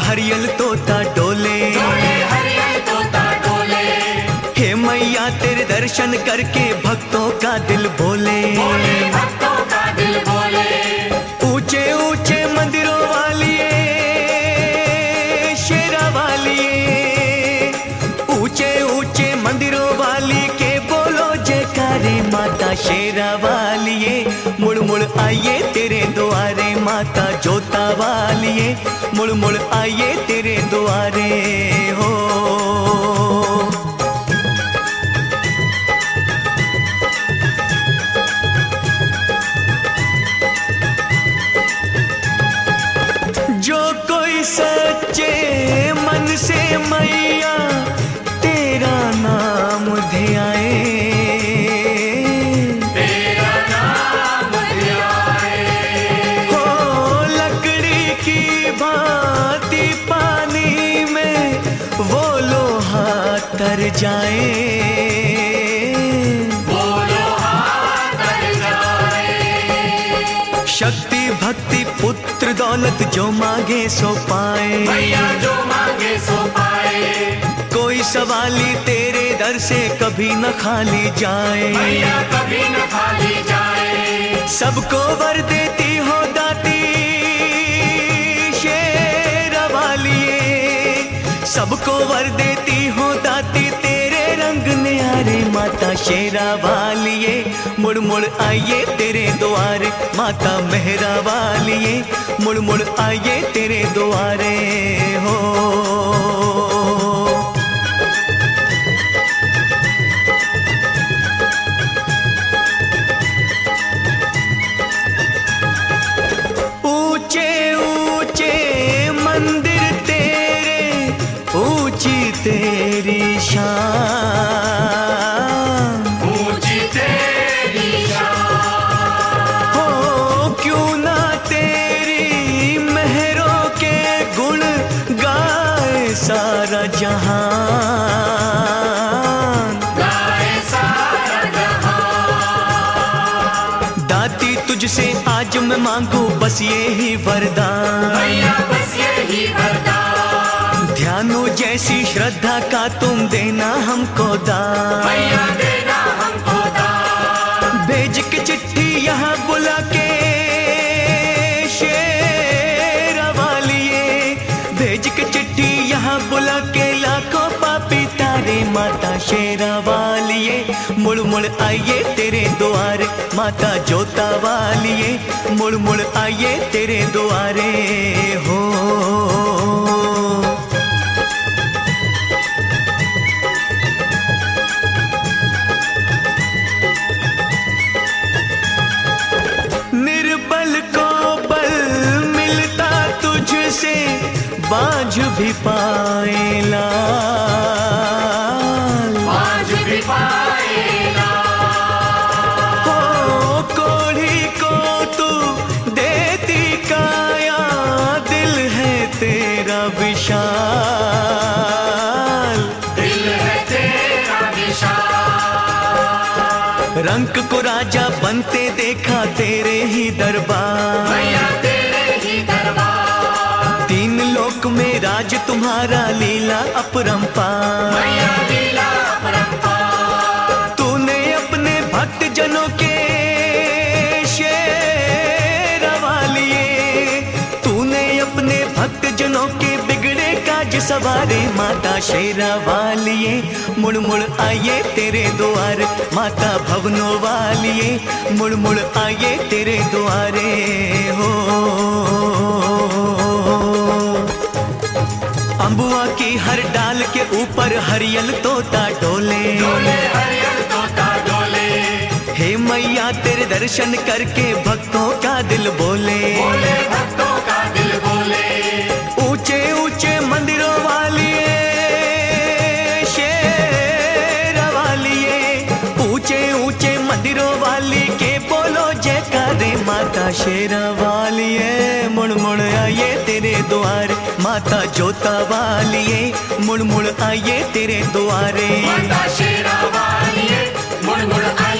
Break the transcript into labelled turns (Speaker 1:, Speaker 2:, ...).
Speaker 1: हरियल तोता डोले,
Speaker 2: हरियल तोता डोले।
Speaker 1: हे मैया तेरे दर्शन करके भक्तों का दिल बोले,
Speaker 2: भक्तों का दिल बोले।
Speaker 1: ऊंचे ऊंचे मंदिरों वालिए शेरा वालिए, ऊंचे ऊंचे मंदिरों वाली के बोलो जयकारे माता शेरा वालिए। मुड़ मुड़ आइए तेरे द्वारे माता जोता वालिए, मुड़ मुड़ आइए तेरे द्वारे हो। जो कोई सच्चे मन से मैया तेरा नाम ध्याए,
Speaker 2: तेरा नाम ध्याए।
Speaker 1: हो लकड़ी की भांति पानी में वो लोहा तर जाए,
Speaker 2: वो लोहा तर जाए।
Speaker 1: शक्ति भक्ति पुत्र दौलत जो मांगे सो पाए,
Speaker 2: मैया जो मांगे सो पाए।
Speaker 1: कोई सवाली तेरे दर से कभी न खाली जाए,
Speaker 2: मैया कभी न खाली जाए।
Speaker 1: सबको वर देती हो दाती शेरा वालिए, सबको वर देती हो दाती तेरे रंग न्यारे माता शेरा वालिए। मुड़ मुड़ आइए तेरे द्वारे माता मेहरा वालिए, मुड़ मुड़ आइए तेरे द्वारे हो। ऊंचे ऊंचे मंदिर तेरे, ऊंची तेरी शान,
Speaker 2: ऊंची तेरी शान।
Speaker 1: हो क्यों ना तेरी मेहरों के गुण गाए सारा जहान,
Speaker 2: गाए सारा जहां।
Speaker 1: दाती तुझसे आज मैं मांगू बस ये ही वरदान,
Speaker 2: मैया बस यही वरदान।
Speaker 1: ध्यानो जैसी श्रद्धा का तुम देना हमको दान,
Speaker 2: मैया देना हमको दान।
Speaker 1: भेज के चिट्ठी यहाँ बुला के शेरा वालिए, भेज के चिट्ठी यहाँ बुला के लाखों पापी तारे माता शेरा वालिए। मुड़ मुड़ आइए तेरे द्वारे माता जोता वालिए, मुड़ मुड़ आइए तेरे द्वारे हो। निर्बल को बल मिलता तुझसे, बांझ भी पाए लाल,
Speaker 2: बांझ भी पाएगा।
Speaker 1: हो कोढ़ी को तू देती काया, दिल है तेरा विशाल,
Speaker 2: दिल है तेरा विशाल।
Speaker 1: रंक को राजा बनते देखा तेरे ही दरबार,
Speaker 2: मैया तेरे ही दरबार।
Speaker 1: तीन लोक में राज तुम्हारा लीला अपरंपार,
Speaker 2: मैया लीला अपरंपार।
Speaker 1: तूने अपने भक्त जनों के शेरा वालिए, तूने अपने भक्त जनों के बिगड़े काज सवारे माता शेरा वालिए। मुड़ मुड़ आइए तेरे द्वार माता भवनों वालिए, मुड़ मुड़ आइए तेरे द्वारे हो। अम्बुआ की हर डाल के ऊपर हरियल तोता डोले,
Speaker 2: हरियल तोता डोले।
Speaker 1: हे मैया तेरे दर्शन करके भक्तों का दिल बोले,
Speaker 2: भक्तों का दिल बोले।
Speaker 1: ऊंचे ऊंचे मंदिरों वालिए शेरा वालिए, ऊंचे ऊंचे मंदिरों वाली के बोलो जयकारे माता शेरा वालिए। मुड़ मुड़ आइए तेरे द्वार माता जोता वालिए, मुड़ मुड़ आइए तेरे द्वारे
Speaker 2: माता शेरा वालिए, मुड़ मुड़ आइए